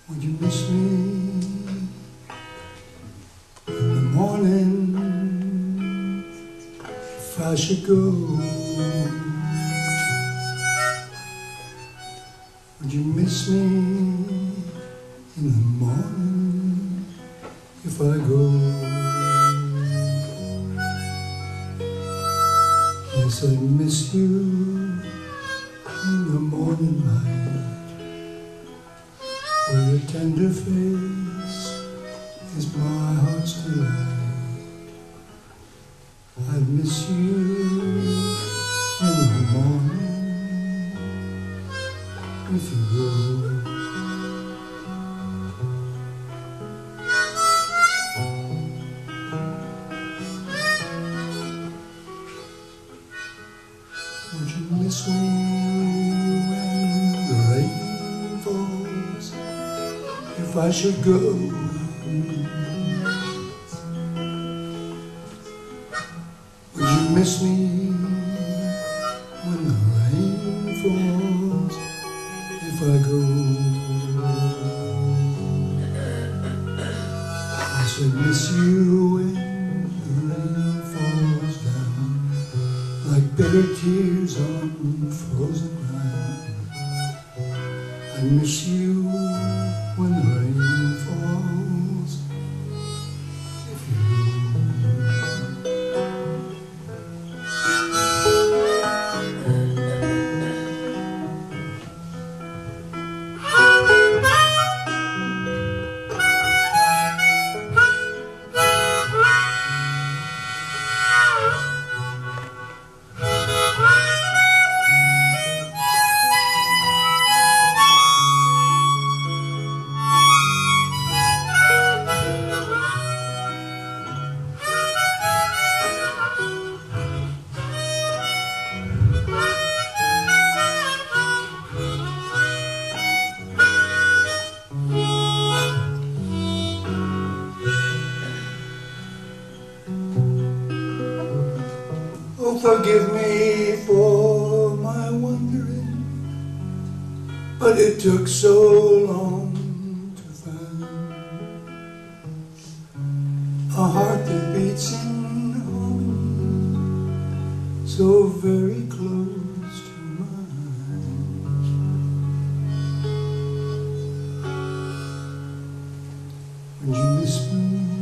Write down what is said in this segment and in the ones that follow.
Would you miss me in the morning if I should go? Would you miss me in the morning if I go? Yes, I miss you in the morning light, where your tender face is my heart's delight. I'd miss you in the morning if you go. Would you miss me when the rain falls if I should go? Would you miss me when the rain falls if I go? Yes, I miss you when the rain falls down like bitter tears on frozen ground. I miss you when the rain falls if you Oh, forgive me for my wandering, but it took so long to find a heart that beats in harmony, so very close to mine. Would you miss me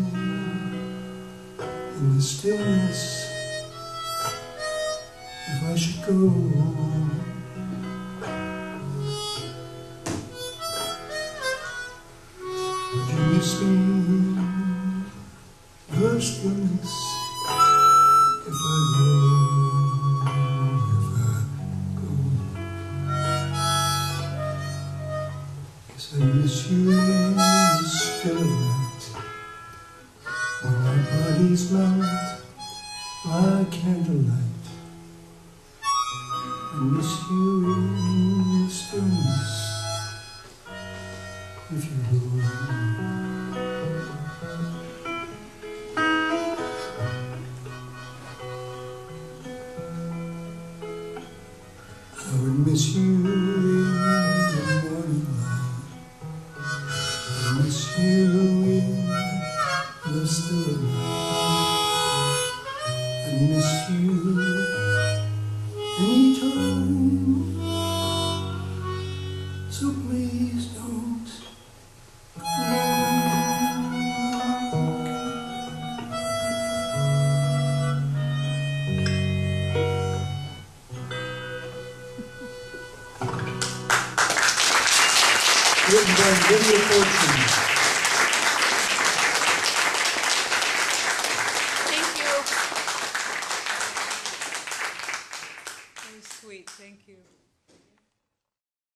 in the stillness if I should go? Would you miss me the stillness if I go? If I go, yes, I miss you in the still of night, when our bodies melt like candlelight. I miss you in the stillness if you go. I would miss you in the morning light. I miss you in the still night. I miss you anytime, so please don't written by Lydia Fortune.